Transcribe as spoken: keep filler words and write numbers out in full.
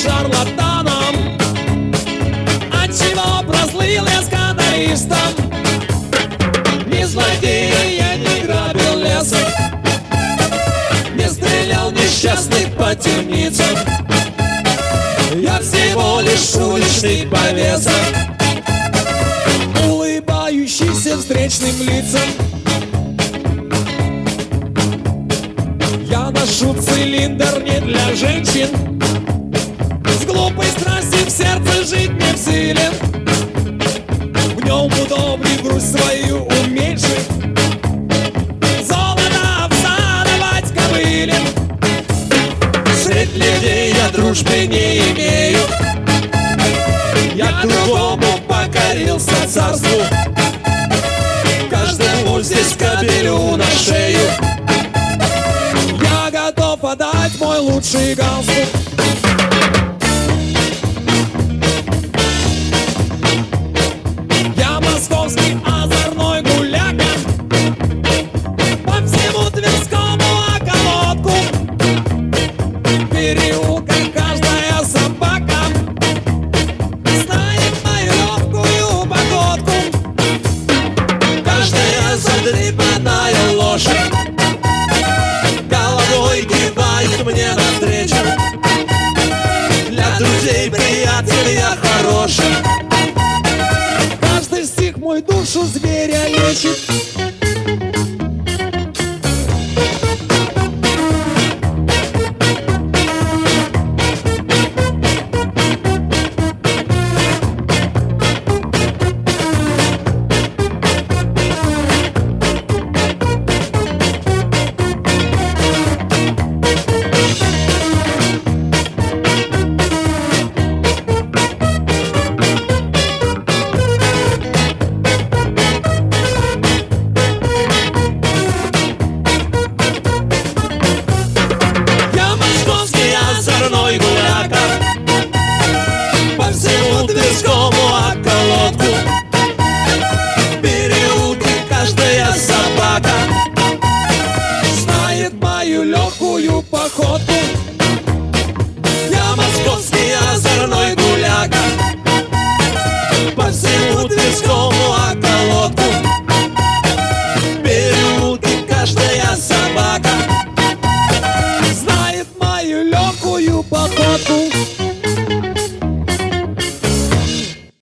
шарлатаном? Отчего прослыл я скандалистом? Не злодей, я не грабил лесом, не стрелял несчастный по темницам. Я всего лишь уличный повеса, улыбающийся встречным лицам. Я ношу цилиндр не для женщин, с глупой страстью в сердце жить не в силе. В нем удобней грусть свою уменьшить, золото всадывать кобыле. Средь людей я дружбы не имею, я другому покорился царству, каждому здесь кабелю на шею. Я готов отдать мой лучший галстук. Я московский озорной гуляка, по всему Тверскому околотку, в переулках каждая собака знает мою легкую походку. Каждая задрипанная лошадь головой кивает мне навстречу. Для друзей, приятель, я хороший, каждый стих мой душу зверя лечит.